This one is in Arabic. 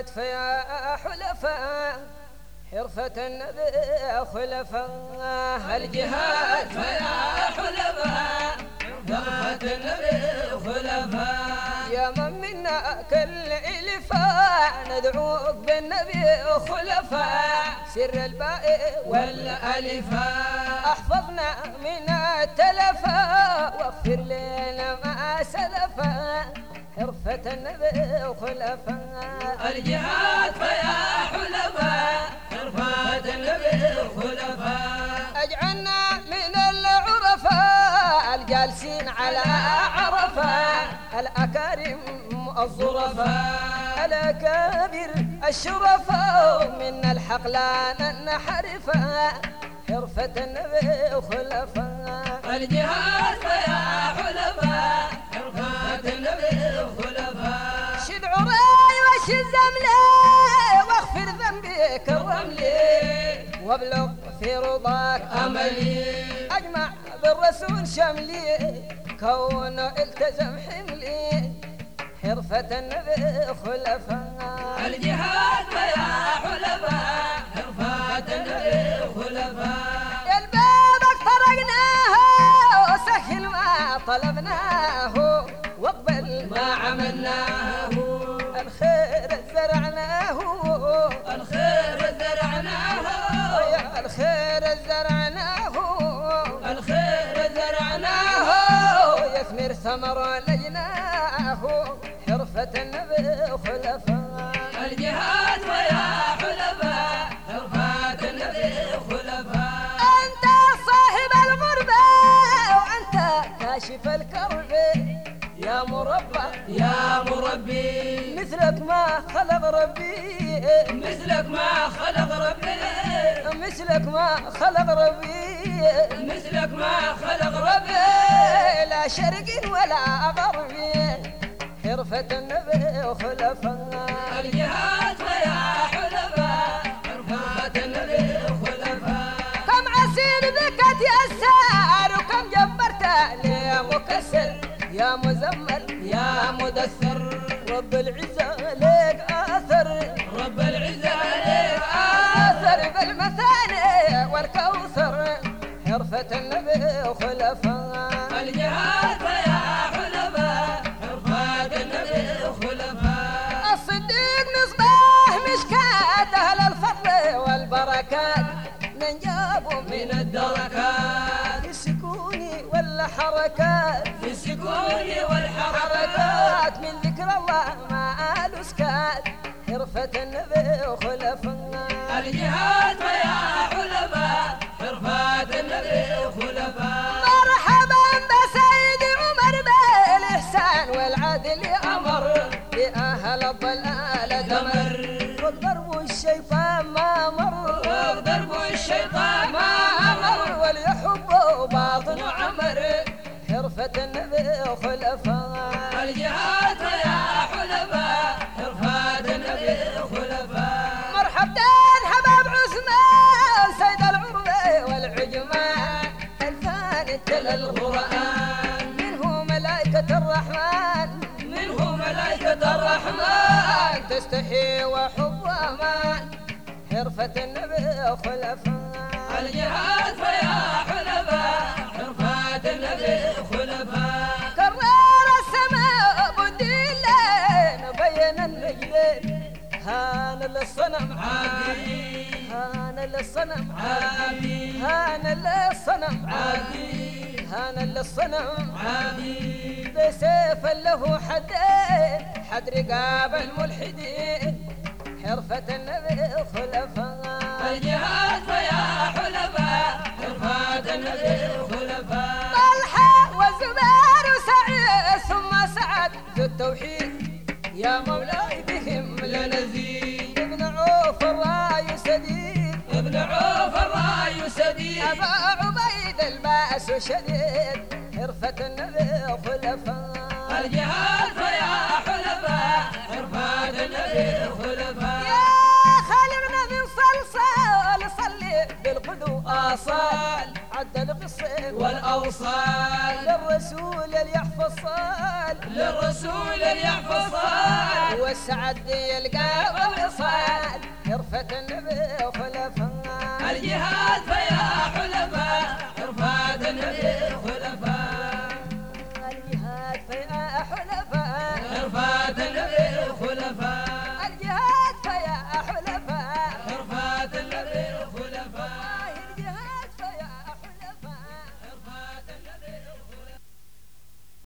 الجهاد فيا حلفاء حرفة النبي خلفاء. الجهاد فيا حلفاء حرفة النبي خلفاء. يا من منا كل إلفاء ندعوك بالنبي خلفاء. سر الباء والألفاء احفظنا من التلفاء واغفر لنا ما سلفا. حرفة النبي خلفاء. الجهاد فيا حلفاء حرفة النبي خلفاء. اجعلنا من العرفاء الجالسين على عرفاء. الأكارم الظرفاء الأكابر الشرفاء من الحق لا ننحرفا. حرفة النبي خلفاء. الجهاد فيا حلفاء حرفة النبي خلفاء. شد عراي وشد زملي واغفر ذنبي كرملي وابلغ في رضاك أملي. اجمع بالرسول شملي كونه التزم حملي. حرفة النبي خلفاء. الجهاد فيا حلفاء حرفة النبي خلفاء. يا البابك طرقناه وسهل ما طلبناه واقبل ما عملناه. الخير زرعناه الخير زرعناه. يا الخير زرعناه الخير زرعناه. يثمر ثمر لجناه. حرفة النبي خلفاء. الجهاد ويا حلفاء حرفة النبي خلفاء. أنت صاحب الغربة وأنت كاشف الكرب يا مربى يا مربي. مثلك ما خلق ربي. مثلك ما خلق ربي. مثلك ما خلق ربي. مثلك ما خلق ربي. لا شرق ولا غرب. حرفة النبي خلفاء. الجهاد ويا حلفاء حرفة النبي خلفاء. كم عسير بك تيسر وكم جبرت لي مكسر يا مزمل يا مدثر. رب العزة لك آثر. رب العزة عليك آثر بالمثاني والكوثر. حرفة النبي خلفاء. الجهاد ويا حلفاء حرفة النبي خلفاء. الصديق مصباح مشكات أهل الفضل والبركات ننجابوا من الدركات في السكون والحركات. في السكون والحركات. حركات من ذكر الله ما الاسكات. حرفة النبي خلفاء. الجهاد ويا حلفاء حرفة النبي خلفاء. مرحبا بسيد عمر بالإحسان والعدل أمر لأهل الضلال دمر. والضرب الشيطان ما مر. وضرب الشيطان ما أمر وليحب باطن عمر. حرفة النبي خلفاء. الجهاد ويا حلفاء حرفة النبي خلفاء. مرحبتين حباب عثمان سيد العرب والعجمان. الثاني تلا القرآن منه ملائكة الرحمن. منه ملائكة الرحمن. تستحي وحب أمان. حرفة النبي خلفاء. الجهاد ويا حلفاء حرفة النبي خلفاء. كرر السماء بديلين بين النجلين. هان للصنم عادي. هان للصنم عادي. هان للصنم عادي. هان للصنم عادي. بسيف له حدين حد رقاب الملحدين. حرفة النبي خلفاء. الجهاد ويا حلفاء حرفة النبي خلفاء. طلحة وزبير وسعيد ثم سعد ذو التوحيد يا مولاي بهم لنزيد. ابن عوف الراي سديد. ابن عوف الراي سديد. أبا عبيد الباس شديد. حرفة النبي خلفاء. الجهاد ويا حلفاء حرفة النبي خلفاء. يا خالقنا من صلصال صلي بالقدو آصال. عد القصة والأوصال للرسول اللي يحفظ صال للرسول اللي يحفظ صال والسعد يلقى الوصال عرفة